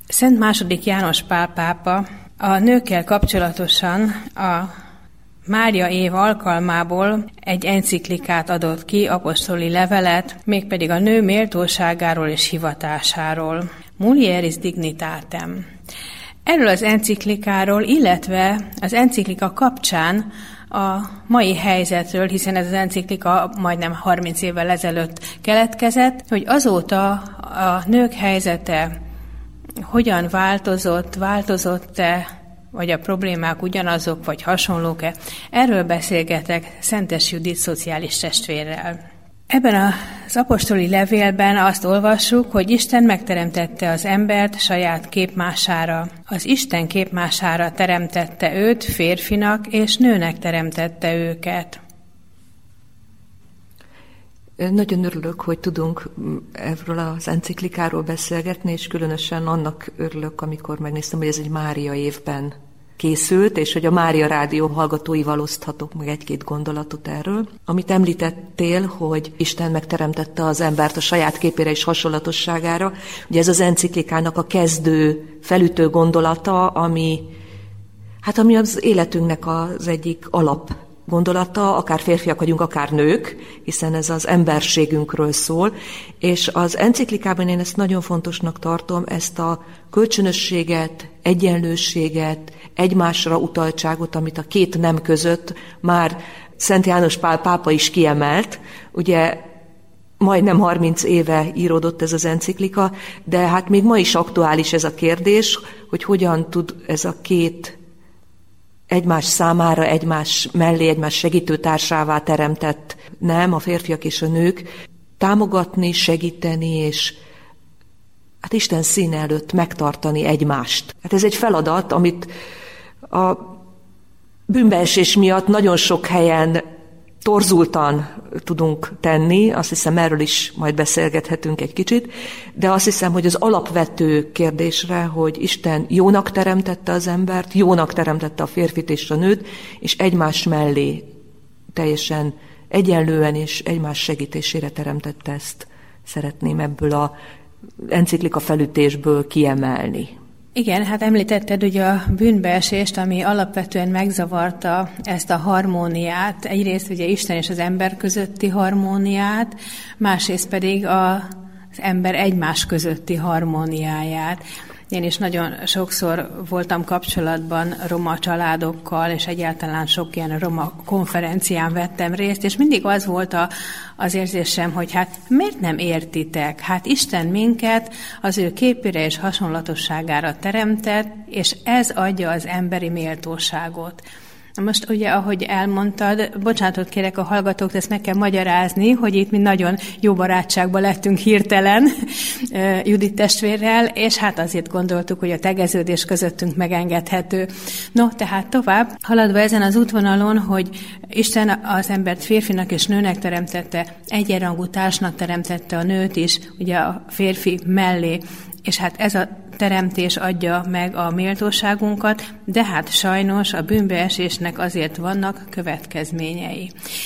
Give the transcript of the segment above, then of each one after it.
Szent II. János Pál pápa a nőkkel kapcsolatosan a Mária év alkalmából egy enciklikát adott ki, apostoli levelet, mégpedig a nő méltóságáról és hivatásáról. Mulieris dignitatem. Erről az enciklikáról, illetve az enciklika kapcsán a mai helyzetről, hiszen ez az enciklika majdnem 30 évvel ezelőtt keletkezett, hogy azóta a nők helyzete hogyan változott-e, vagy a problémák ugyanazok, vagy hasonlók-e. Erről beszélgetek Szentes Judit szociális testvérrel. Ebben az apostoli levélben azt olvassuk, hogy Isten megteremtette az embert saját képmására. Az Isten képmására teremtette őt, férfinak és nőnek teremtette őket. Nagyon örülök, hogy tudunk erről az enciklikáról beszélgetni, és különösen annak örülök, amikor megnéztem, hogy ez egy Mária évben készült, és hogy a Mária Rádió hallgatóival oszthatok meg egy-két gondolatot erről. Amit említettél, hogy Isten megteremtette az embert a saját képére és hasonlatosságára, ugye ez az enciklikának a kezdő, felütő gondolata, ami az életünknek az egyik alap gondolata, akár férfiak vagyunk, akár nők, hiszen ez az emberségünkről szól, és az enciklikában én ezt nagyon fontosnak tartom, ezt a kölcsönösséget, egyenlőséget, egymásra utaltságot, amit a két nem között már Szent János Pál pápa is kiemelt. Ugye majdnem 30 éve íródott ez az enciklika, de hát még ma is aktuális ez a kérdés, hogy hogyan tud ez a két egymás számára, egymás mellé, egymás segítőtársává teremtett nem, a férfiak és a nők támogatni, segíteni, és hát Isten színe előtt megtartani egymást. Hát ez egy feladat, amit a bűnbeesés miatt nagyon sok helyen torzultan tudunk tenni, azt hiszem erről is majd beszélgethetünk egy kicsit, de azt hiszem, hogy az alapvető kérdésre, hogy Isten jónak teremtette az embert, jónak teremtette a férfit és a nőt, és egymás mellé teljesen egyenlően és egymás segítésére teremtette ezt. Szeretném ebből az enciklika felütésből kiemelni. Igen, hát említetted ugye a bűnbeesést, ami alapvetően megzavarta ezt a harmóniát. Egyrészt ugye Isten és az ember közötti harmóniát, másrészt pedig az ember egymás közötti harmóniáját. Én is nagyon sokszor voltam kapcsolatban roma családokkal, és egyáltalán sok ilyen roma konferencián vettem részt, és mindig az volt az érzésem, hogy hát miért nem értitek? Hát Isten minket az ő képére és hasonlatosságára teremtett, és ez adja az emberi méltóságot. Most ugye, ahogy elmondtad, bocsánatot kérek a hallgatók, ezt meg kell magyarázni, hogy itt mi nagyon jó barátságban lettünk hirtelen Judit testvérrel, és hát azért gondoltuk, hogy a tegeződés közöttünk megengedhető. No, tehát tovább, haladva ezen az útvonalon, hogy Isten az embert férfinak és nőnek teremtette, egyenrangú társnak teremtette a nőt is, ugye a férfi mellé, és hát ez a teremtés adja meg a méltóságunkat, de hát sajnos a bűnbeesésnek azért vannak következményei.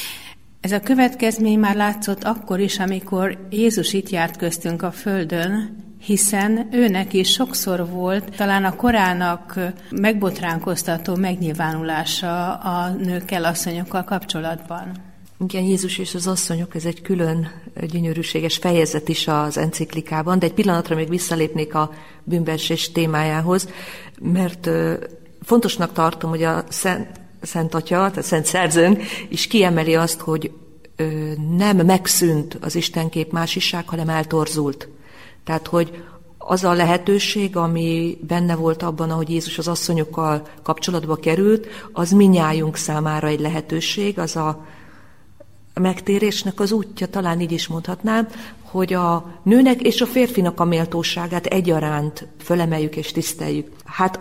Ez a következmény már látszott akkor is, amikor Jézus itt járt köztünk a földön, hiszen őnek is sokszor volt talán a korának megbotránkoztató megnyilvánulása a nőkkel, asszonyokkal kapcsolatban. Igen, Jézus és az asszonyok, ez egy külön gyönyörűséges fejezet is az enciklikában, de egy pillanatra még visszalépnék a bűnbeesés témájához, mert fontosnak tartom, hogy a Szent Atya, tehát Szent Szerzőnk is kiemeli azt, hogy nem megszűnt az Istenkép másiság, hanem eltorzult. Tehát, hogy az a lehetőség, ami benne volt abban, ahogy Jézus az asszonyokkal kapcsolatba került, az mindnyájunk számára egy lehetőség, az a megtérésnek az útja, talán így is mondhatnám, hogy a nőnek és a férfinak a méltóságát egyaránt fölemeljük és tiszteljük. Hát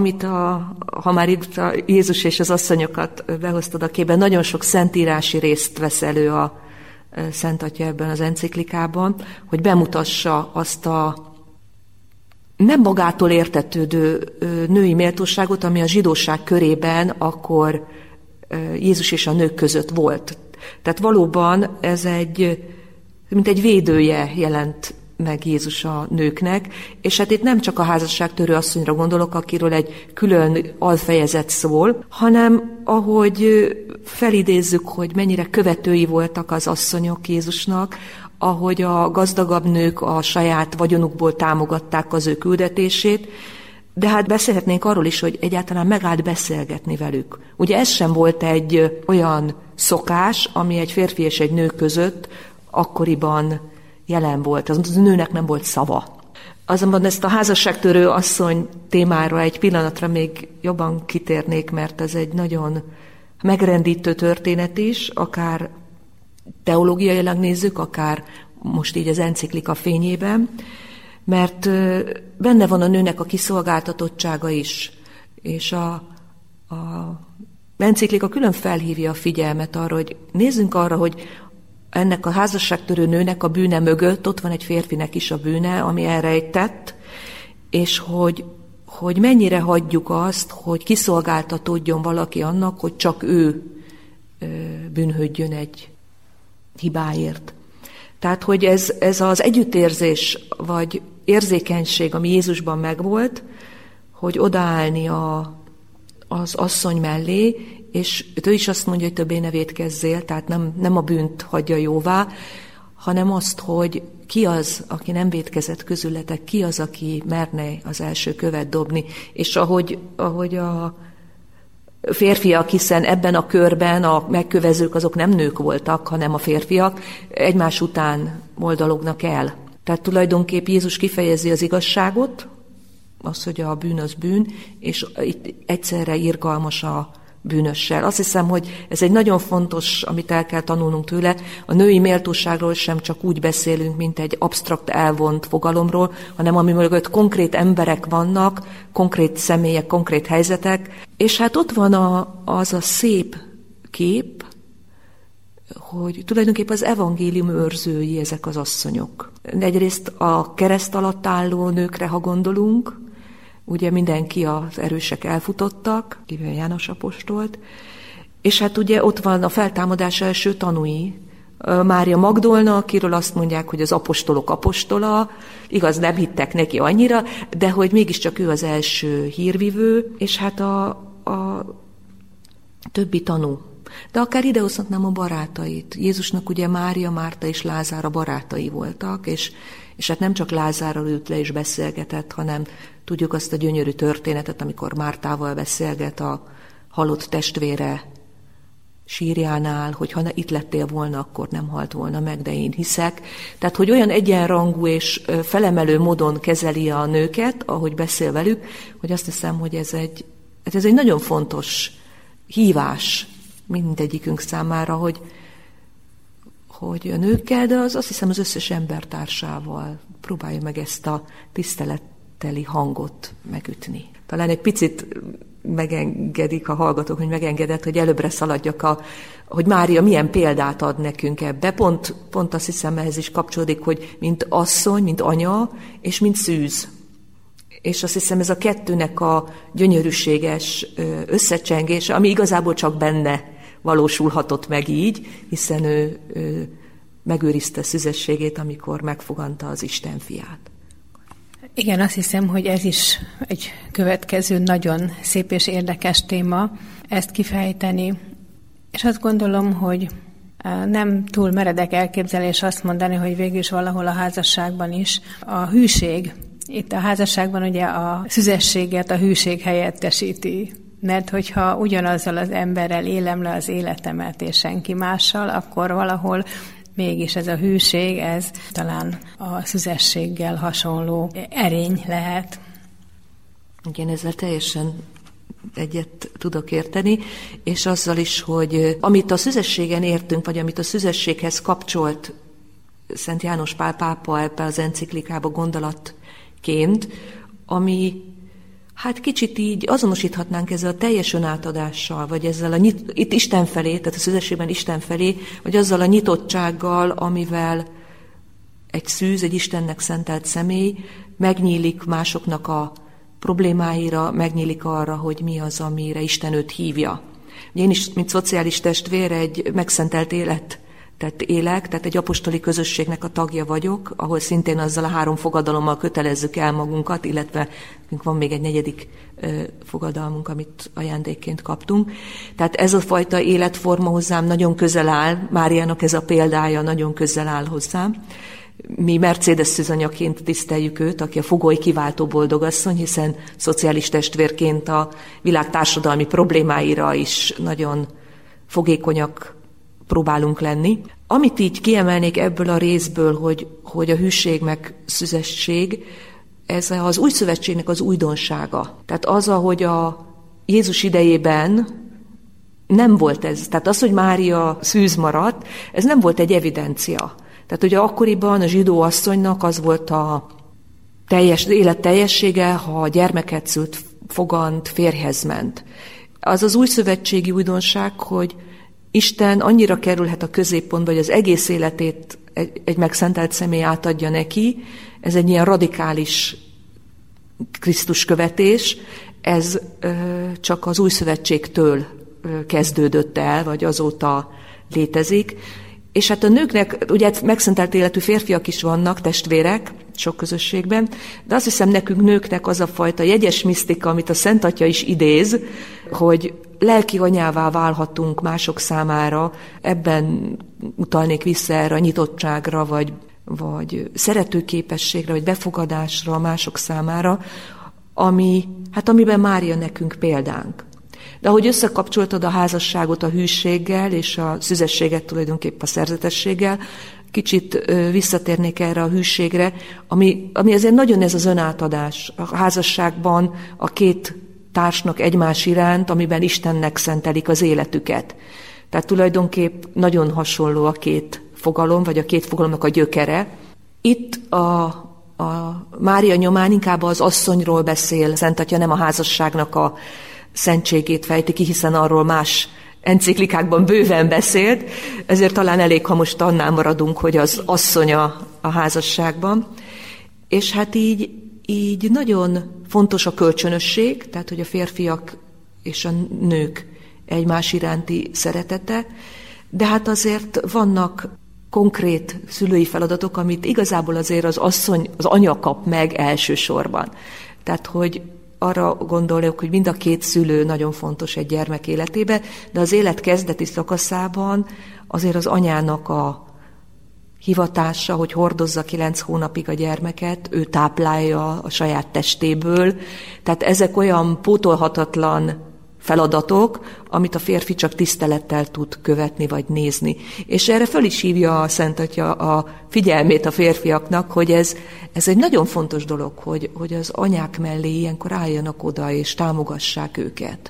ha már itt a Jézus és az asszonyokat behoztad a képben, nagyon sok szentírási részt vesz elő a Szent Atya ebben az enciklikában, hogy bemutassa azt a nem magától értetődő női méltóságot, ami a zsidóság körében akkor Jézus és a nők között volt. Tehát valóban ez mint egy védője jelent meg Jézus a nőknek, és hát itt nem csak a házasságtörő asszonyra gondolok, akiről egy külön alfejezet szól, hanem ahogy felidézzük, hogy mennyire követői voltak az asszonyok Jézusnak, ahogy a gazdagabb nők a saját vagyonukból támogatták az ő küldetését, de hát beszélhetnénk arról is, hogy egyáltalán megállt beszélgetni velük. Ugye ez sem volt egy olyan szokás, ami egy férfi és egy nő között akkoriban jelen volt. Az nőnek nem volt szava. Azonban ezt a házasságtörő asszony témára egy pillanatra még jobban kitérnék, mert ez egy nagyon megrendítő történet is, akár teológiailag nézzük, akár most így az enciklika fényében, mert benne van a nőnek a kiszolgáltatottsága is, és a enciklika külön felhívja a figyelmet arra, hogy nézzünk arra, hogy ennek a házasságtörő nőnek a bűne mögött ott van egy férfinek is a bűne, ami elrejtett, és hogy mennyire hagyjuk azt, hogy kiszolgáltatódjon valaki annak, hogy csak ő bűnhődjön egy hibáért. Tehát, hogy ez az együttérzés, vagy érzékenység, ami Jézusban megvolt, hogy odaállni az asszony mellé, és ő is azt mondja, hogy többé ne vétkezzél, tehát nem a bűnt hagyja jóvá, hanem azt, hogy ki az, aki nem vétkezett közületek, ki az, aki merne az első követ dobni. És ahogy a férfiak, hiszen ebben a körben a megkövezők azok nem nők voltak, hanem a férfiak, egymás után oldalognak el. Tehát tulajdonképp Jézus kifejezi az igazságot, az, hogy a bűn az bűn, és itt egyszerre irgalmas a bűnössel. Azt hiszem, hogy ez egy nagyon fontos, amit el kell tanulnunk tőle. A női méltóságról sem csak úgy beszélünk, mint egy absztrakt elvont fogalomról, hanem ami mögött konkrét emberek vannak, konkrét személyek, konkrét helyzetek. És hát ott van az a szép kép, hogy tulajdonképpen az evangélium őrzői ezek az asszonyok. Egyrészt a kereszt alatt álló nőkre, ha gondolunk, ugye mindenki, az erősek elfutottak, kivéve János apostolt, és hát ugye ott van a feltámadás első tanúi, Mária Magdolna, akiről azt mondják, hogy az apostolok apostola, igaz, nem hittek neki annyira, de hogy mégiscsak ő az első hírvivő, és hát a többi tanú. De akár idehozhatnám a barátait. Jézusnak ugye Mária, Márta és Lázár a barátai voltak, és hát nem csak Lázárral ült le és beszélgetett, hanem tudjuk azt a gyönyörű történetet, amikor Mártával beszélget a halott testvére sírjánál, hogy ha itt lettél volna, akkor nem halt volna meg, de én hiszek. Tehát, hogy olyan egyenrangú és felemelő módon kezeli a nőket, ahogy beszél velük, hogy azt hiszem, hogy ez egy nagyon fontos hívás mindegyikünk számára, hogy a nőkkel, de azt hiszem az összes embertársával próbálja meg ezt a tiszteletteli hangot megütni. Talán egy picit megengedik a hallgatók, hogy megengedett, hogy előbbre szaladjak, hogy Mária milyen példát ad nekünk ebbe. Pont azt hiszem, ehhez is kapcsolódik, hogy mint asszony, mint anya, és mint szűz. És azt hiszem, ez a kettőnek a gyönyörűséges összecsengése, ami igazából csak benne valósulhatott meg így, hiszen ő megőrizte szüzességét, amikor megfoganta az Isten fiát. Igen, azt hiszem, hogy ez is egy következő nagyon szép és érdekes téma, ezt kifejteni. És azt gondolom, hogy nem túl meredek elképzelés azt mondani, hogy végül is valahol a házasságban is a hűség. Itt a házasságban ugye a szüzességet a hűség helyettesíti. Mert hogyha ugyanazzal az emberrel élem le az életemet és senki mással, akkor valahol mégis ez a hűség, ez talán a szüzességgel hasonló erény lehet. Igen, ezzel teljesen egyet tudok érteni, és azzal is, hogy amit a szüzességen értünk, vagy amit a szüzességhez kapcsolt Szent János Pál pápa ebben az enciklikába gondolatként, ami hát kicsit így azonosíthatnánk ezzel a teljes önátadással, vagy ezzel itt Isten felé, tehát a szüzességben Isten felé, vagy azzal a nyitottsággal, amivel egy szűz, egy Istennek szentelt személy megnyílik másoknak a problémáira, megnyílik arra, hogy mi az, amire Isten őt hívja. Én is, mint szociális testvér, egy megszentelt élet tehát élek, tehát egy apostoli közösségnek a tagja vagyok, ahol szintén azzal a 3 fogadalommal kötelezzük el magunkat, illetve van még egy 4. fogadalmunk, amit ajándékként kaptunk. Tehát ez a fajta életforma hozzám nagyon közel áll, Máriának ez a példája nagyon közel áll hozzám. Mi Mercedes szűzanyaként tiszteljük őt, aki a fogoly kiváltó boldogasszony, hiszen szociális testvérként a világ társadalmi problémáira is nagyon fogékonyak próbálunk lenni. Amit így kiemelnék ebből a részből, hogy a hűség meg szüzesség, ez az új szövetségnek az újdonsága. Tehát az, ahogy a Jézus idejében nem volt ez. Tehát az, hogy Mária szűz maradt, ez nem volt egy evidencia. Tehát ugye akkoriban a zsidó asszonynak az volt a élet teljessége, ha gyermeket szült, fogant, férjhez ment. Az az új szövetségi újdonság, hogy Isten annyira kerülhet a középpontba, hogy az egész életét egy megszentelt személy átadja neki. Ez egy ilyen radikális Krisztus követés. Ez csak az új szövetségtől kezdődött el, vagy azóta létezik. És hát a nőknek, ugye megszentelt életű férfiak is vannak, testvérek, sok közösségben, de azt hiszem nekünk nőknek az a fajta jegyes misztika, amit a Szent Atya is idéz, hogy lelki anyává válhatunk mások számára, ebben utalnék vissza erre a nyitottságra, vagy szeretőképességre, vagy befogadásra mások számára, amiben Mária nekünk példánk. De ahogy összekapcsoltad a házasságot a hűséggel, és a szüzességet tulajdonképp a szerzetességgel, kicsit visszatérnék erre a hűségre, ami azért nagyon ez az önátadás a házasságban a 2 társnak egymás iránt, amiben Istennek szentelik az életüket. Tehát tulajdonképp nagyon hasonló a 2 fogalom, vagy a 2 fogalomnak a gyökere. Itt a Mária nyomán inkább az asszonyról beszél Szent Atya, nem a házasságnak a szentségét fejti ki, hiszen arról más enciklikákban bőven beszélt, ezért talán elég, ha most annál maradunk, hogy az asszony a házasságban. És hát így nagyon fontos a kölcsönösség, tehát hogy a férfiak és a nők egymás iránti szeretete, de hát azért vannak konkrét szülői feladatok, amit igazából azért az asszony, az anya kap meg elsősorban. Tehát, hogy arra gondoljuk, hogy mind a 2 szülő nagyon fontos egy gyermek életében, de az élet kezdeti szakaszában azért az anyának a hivatása, hogy hordozza 9 hónapig a gyermeket, ő táplálja a saját testéből. Tehát ezek olyan pótolhatatlan feladatok, amit a férfi csak tisztelettel tud követni vagy nézni. És erre föl is hívja a Szent Atya a figyelmét a férfiaknak, hogy ez egy nagyon fontos dolog, hogy az anyák mellé ilyenkor álljanak oda és támogassák őket.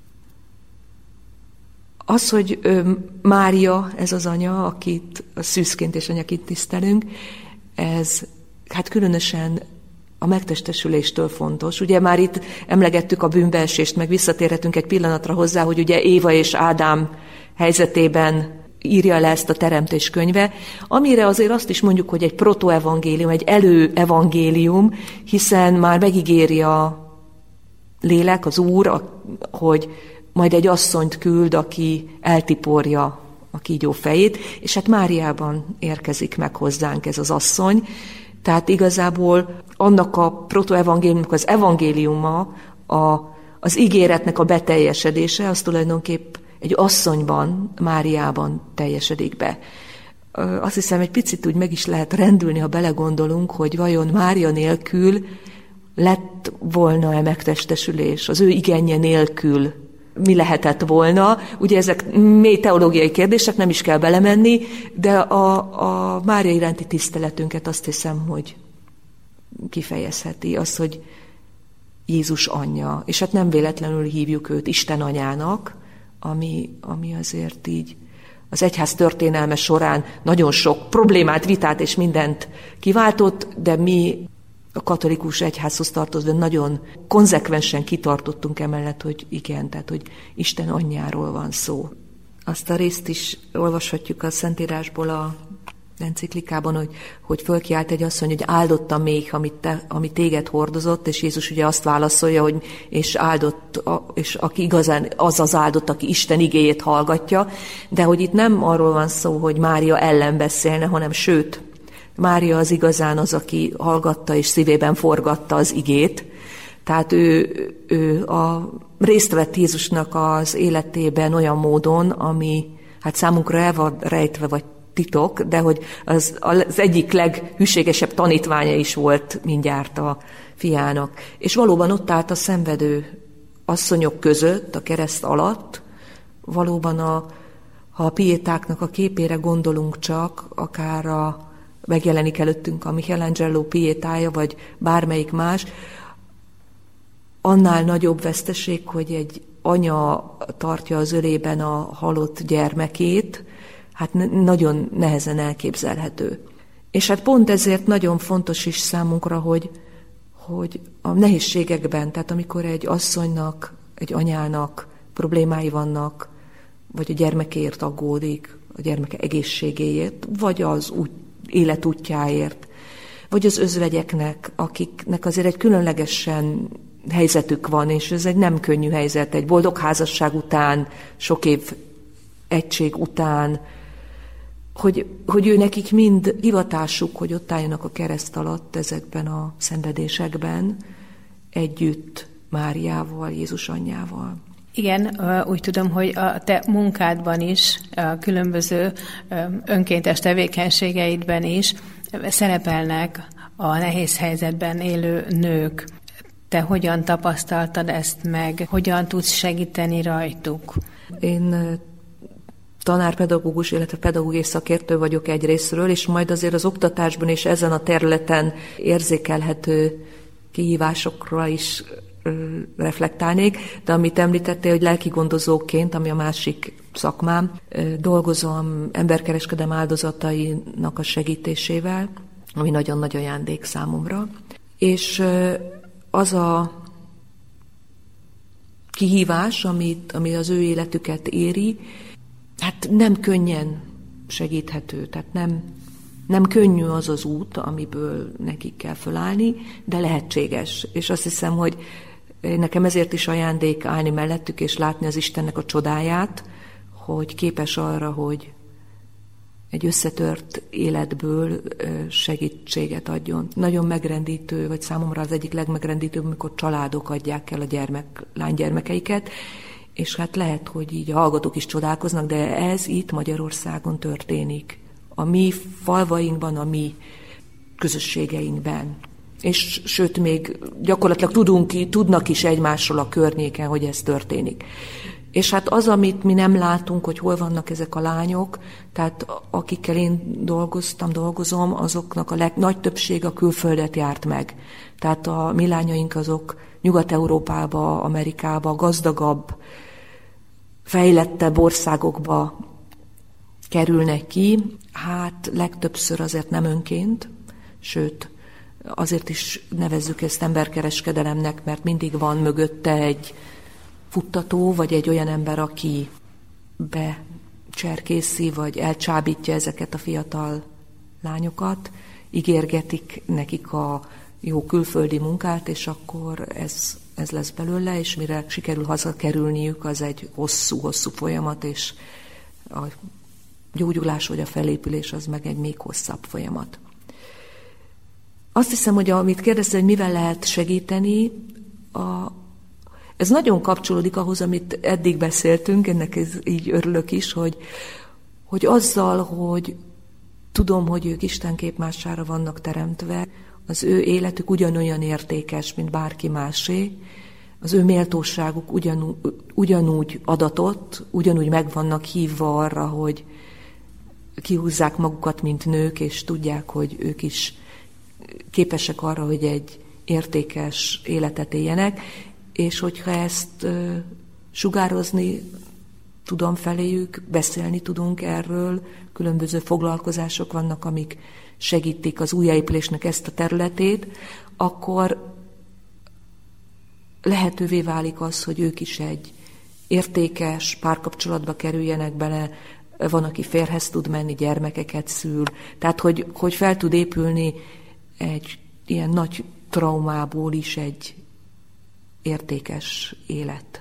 Az, hogy Mária, ez az anya, akit a szűzként és anyaként tisztelünk, ez hát különösen a megtestesüléstől fontos. Ugye már itt emlegettük a bűnbeesést, meg visszatérhetünk egy pillanatra hozzá, hogy ugye Éva és Ádám helyzetében írja le ezt a Teremtés könyve, amire azért azt is mondjuk, hogy egy protoevangélium, egy előevangélium, hiszen már megígéri a lélek, az Úr, hogy majd egy asszonyt küld, aki eltiporja a kígyó fejét, és hát Máriában érkezik meg hozzánk ez az asszony. Tehát igazából annak a protoevangéliumnak az evangéliuma, az ígéretnek a beteljesedése, az tulajdonképp egy asszonyban, Máriában teljesedik be. Azt hiszem, egy picit úgy meg is lehet rendülni, ha belegondolunk, hogy vajon Mária nélkül lett volna-e megtestesülés, az ő igenje nélkül mi lehetett volna. Ugye ezek mély teológiai kérdések, nem is kell belemenni, de a Mária iránti tiszteletünket azt hiszem, hogy kifejezheti az, hogy Jézus anyja. És hát nem véletlenül hívjuk őt Isten anyának, ami azért így az egyház történelme során nagyon sok problémát, vitát és mindent kiváltott, de mi a katolikus egyházhoz tartozva nagyon konzekvensen kitartottunk emellett, hogy igen, tehát hogy Isten anyjáról van szó. Azt a részt is olvashatjuk a Szentírásból a enciklikában, hogy fölkiált egy asszony, hogy áldott a méh, amit téged hordozott, és Jézus ugye azt válaszolja, hogy és áldott, és aki igazán az áldott, aki Isten igéjét hallgatja, de hogy itt nem arról van szó, hogy Mária ellen beszélne, hanem sőt, Mária az igazán az, aki hallgatta és szívében forgatta az igét, tehát ő részt vett Jézusnak az életében olyan módon, ami hát számunkra el van rejtve, vagy titok, de hogy az egyik leghűségesebb tanítványa is volt mindjárt a fiának. És valóban ott állt a szenvedő asszonyok között, a kereszt alatt, valóban ha a piétáknak a képére gondolunk csak, akár megjelenik előttünk a Michelangelo piétája, vagy bármelyik más, annál nagyobb veszteség, hogy egy anya tartja az ölében a halott gyermekét, hát nagyon nehezen elképzelhető. És hát pont ezért nagyon fontos is számunkra, hogy a nehézségekben, tehát amikor egy asszonynak, egy anyának problémái vannak, vagy a gyermekéért aggódik, a gyermeke egészségéért, vagy az életútjáért, vagy az özvegyeknek, akiknek azért egy különlegesen helyzetük van, és ez egy nem könnyű helyzet, egy boldog házasság után, sok év egység után, hogy ő nekik mind hivatásuk, hogy ott álljanak a kereszt alatt ezekben a szenvedésekben, együtt Máriával, Jézus anyjával. Igen, úgy tudom, hogy a te munkádban is, a különböző önkéntes tevékenységeidben is szerepelnek a nehéz helyzetben élő nők. Te hogyan tapasztaltad ezt meg? Hogyan tudsz segíteni rajtuk? Én tanárpedagógus, illetve pedagógiai szakértő vagyok egy részről, és majd azért az oktatásban és ezen a területen érzékelhető kihívásokra is reflektálnék, de amit említettél, hogy lelkigondozóként, ami a másik szakmám, dolgozom emberkereskedelem áldozatainak a segítésével, ami nagyon nagy ajándék számomra. És az a kihívás, ami az ő életüket éri, hát nem könnyen segíthető, tehát nem könnyű az az út, amiből nekik kell fölállni, de lehetséges. És azt hiszem, hogy nekem ezért is ajándék állni mellettük, és látni az Istennek a csodáját, hogy képes arra, hogy egy összetört életből segítséget adjon. Nagyon megrendítő, vagy számomra az egyik legmegrendítőbb, amikor családok adják el a lánygyermekeiket, és hát lehet, hogy így a hallgatók is csodálkoznak, de ez itt Magyarországon történik. A mi falvainkban, a mi közösségeinkben. És sőt, még gyakorlatilag tudnak is egymásról a környéken, hogy ez történik. És hát az, amit mi nem látunk, hogy hol vannak ezek a lányok, tehát akikkel én dolgozom, azoknak a nagy többség a külföldet járt meg. Tehát a mi lányaink azok Nyugat-Európába, Amerikába, gazdagabb, fejlettebb országokba kerülnek ki. Hát legtöbbször azért nem önként, sőt, azért is nevezzük ezt emberkereskedelemnek, mert mindig van mögötte egy futtató, vagy egy olyan ember, aki becserkészi, vagy elcsábítja ezeket a fiatal lányokat, ígérgetik nekik a jó külföldi munkát, és akkor ez lesz belőle, és mire sikerül hazakerülniük, az egy hosszú folyamat, és a gyógyulás vagy a felépülés az meg egy még hosszabb folyamat. Azt hiszem, hogy amit kérdezte, hogy mivel lehet segíteni, ez nagyon kapcsolódik ahhoz, amit eddig beszéltünk, ennek így örülök is, hogy azzal, hogy tudom, hogy ők Isten képmására vannak teremtve, az ő életük ugyanolyan értékes, mint bárki másé, az ő méltóságuk ugyanúgy adatott, ugyanúgy meg vannak hívva arra, hogy kihúzzák magukat, mint nők, és tudják, hogy ők is képesek arra, hogy egy értékes életet éljenek, és hogyha ezt sugározni tudom feléjük, beszélni tudunk erről, különböző foglalkozások vannak, amik segítik az újjáépülésnek ezt a területét, akkor lehetővé válik az, hogy ők is egy értékes párkapcsolatba kerüljenek bele, van, aki férjhez tud menni, gyermekeket szül. Tehát, hogy fel tud épülni egy ilyen nagy traumából is egy értékes élet.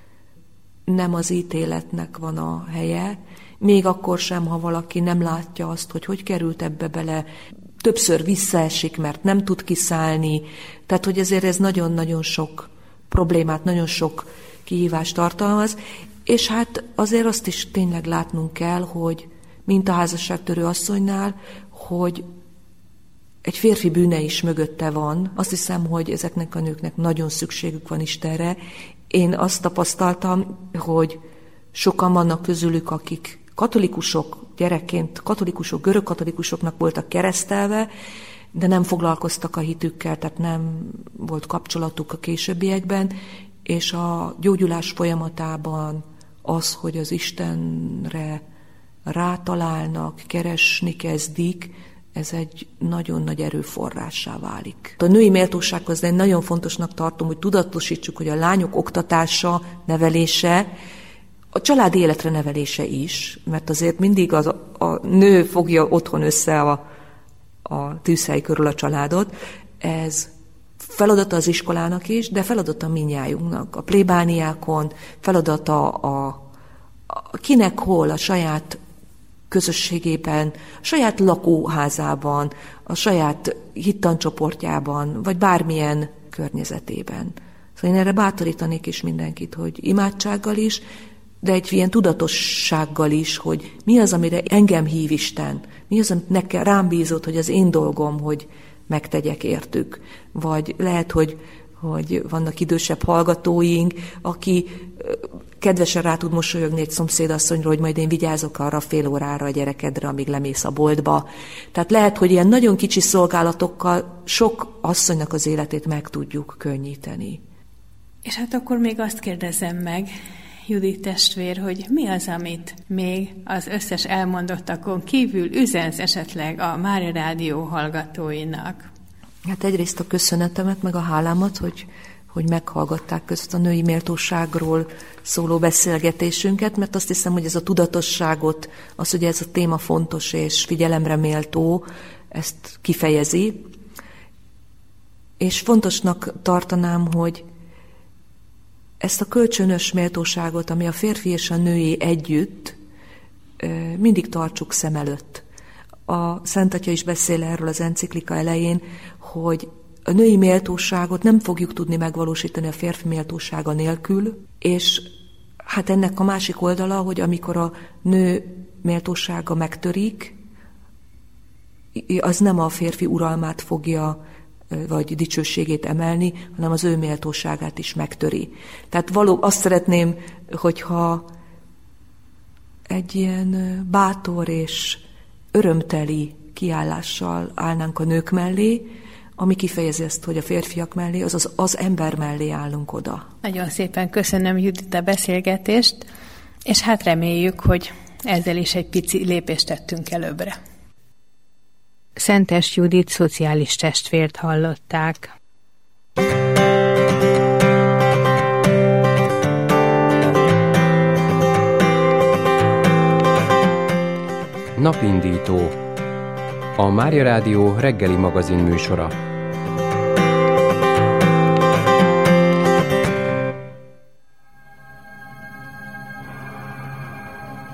Nem az ítéletnek van a helye, még akkor sem, ha valaki nem látja azt, hogy került ebbe bele, többször visszaesik, mert nem tud kiszállni. Tehát, hogy ezért ez nagyon-nagyon sok problémát, nagyon sok kihívást tartalmaz, és hát azért azt is tényleg látnunk kell, hogy mint a házasságtörő asszonynál, hogy egy férfi bűne is mögötte van. Azt hiszem, hogy ezeknek a nőknek nagyon szükségük van Istenre. Én azt tapasztaltam, hogy sokan vannak közülük, akik katolikusok, gyerekként katolikusok, görög katolikusoknak voltak keresztelve, de nem foglalkoztak a hitükkel, tehát nem volt kapcsolatuk a későbbiekben, és a gyógyulás folyamatában az, hogy az Istenre rátalálnak, keresni kezdik, ez egy nagyon nagy erőforrássá válik. A női méltósághoz én nagyon fontosnak tartom, hogy tudatosítsuk, hogy a lányok oktatása, nevelése, a család életre nevelése is, mert azért mindig a nő fogja otthon össze a tűzhely körül a családot. Ez feladata az iskolának is, de feladata mindnyájunknak. A plébániákon, feladata kinek hol, a saját közösségében, a saját lakóházában, a saját hittancsoportjában, vagy bármilyen környezetében. Szóval én erre bátorítanék is mindenkit, hogy imádsággal is, de egy ilyen tudatossággal is, hogy mi az, amire engem hív Isten, mi az, amit nekem rám bízott, hogy az én dolgom, hogy megtegyek értük. Vagy lehet, hogy vannak idősebb hallgatóink, aki kedvesen rá tud mosolyogni egy szomszédasszonyról, hogy majd én vigyázok arra fél órára a gyerekedre, amíg lemész a boltba. Tehát lehet, hogy ilyen nagyon kicsi szolgálatokkal sok asszonynak az életét meg tudjuk könnyíteni. És hát akkor még azt kérdezem meg, Judit testvér, hogy mi az, amit még az összes elmondottakon kívül üzensz esetleg a Mária Rádió hallgatóinak? Hát egyrészt a köszönetemet, meg a hálámat, hogy meghallgatták ezt a női méltóságról szóló beszélgetésünket, mert azt hiszem, hogy ez a tudatosságot, az, hogy ez a téma fontos és figyelemre méltó, ezt kifejezi. És fontosnak tartanám, hogy ezt a kölcsönös méltóságot, ami a férfi és a női együtt, mindig tartsuk szem előtt. A Szent Atya is beszél erről az enciklika elején, hogy a női méltóságot nem fogjuk tudni megvalósítani a férfi méltósága nélkül, és hát ennek a másik oldala, hogy amikor a nő méltósága megtörik, az nem a férfi uralmát fogja vagy dicsőségét emelni, hanem az ő méltóságát is megtöri. Tehát azt szeretném, hogyha egy ilyen bátor és örömteli kiállással állnánk a nők mellé, ami kifejezi ezt, hogy a férfiak mellé, azaz az ember mellé állunk oda. Nagyon szépen köszönöm, Judit, a beszélgetést, és hát reméljük, hogy ezzel is egy pici lépést tettünk előbbre. Szentes Judit szociális testvért hallották. Napindító. A Mária Rádió reggeli magazin műsora.